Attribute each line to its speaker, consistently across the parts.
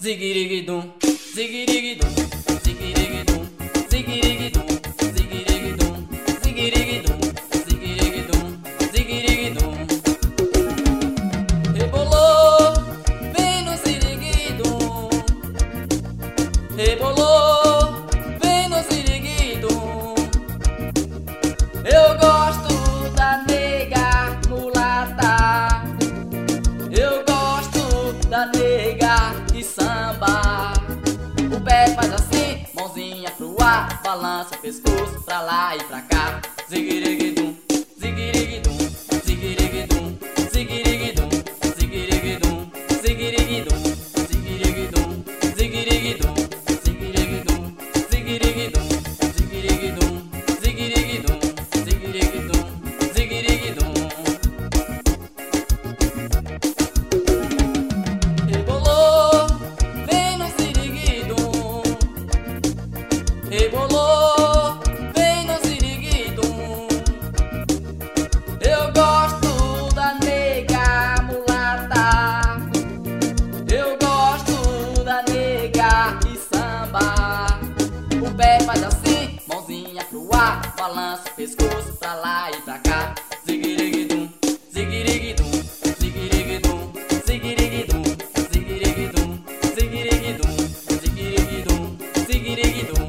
Speaker 1: ziguiriguidum, ziguiriguidum, ziguiriguidum, ziguiriguidum, ziguiriguidum, ziguiriguidum, ziguiriguidum, ziguiriguidum. Rebolou, vem no ziriguidum. Rebolou, vem no ziriguidum. Eu gosto da nega mulata. Eu gosto da nega e samba. O pé faz assim, mãozinha pro ar, balança o pescoço pra lá e pra cá. Ziguiriguidum, ziguiriguidum, ziguiriguidum, ziguiriguidum, ziguiriguidum, ziguiriguidum, ziguiriguidum, ziguiriguidum, ziguiriguidum, ziguiriguidum, ziguiriguidum, ziguiriguidum, ziguiriguidum, ziguiriguidum. Rebolou, vem no ziriguidum. Rebolou, vem no ziriguidum. Eu gosto da nega mulata. Eu gosto da nega e samba. O pé faz assim, mãozinha pro ar, balança o pescoço pra lá e pra cá. Ziguiriguidum, ziguiriguidum, ziguiriguidum, ziguiriguidum, ziguiriguidum, ziguiriguidum, ziguiriguidum, ziguiriguidum.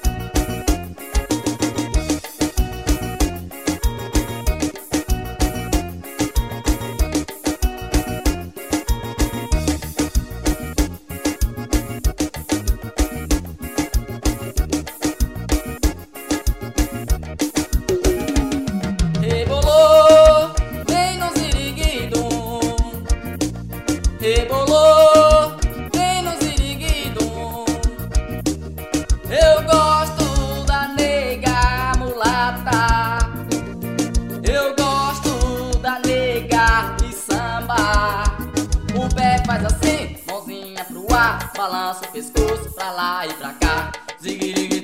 Speaker 1: Rebolou, vem no ziriguidum. Rebolou, vem no ziriguidum. Eu gosto da nega mulata. Eu gosto da nega e samba. O pé faz assim, mãozinha pro ar, balança o pescoço pra lá e pra cá. Ziguiriguidum.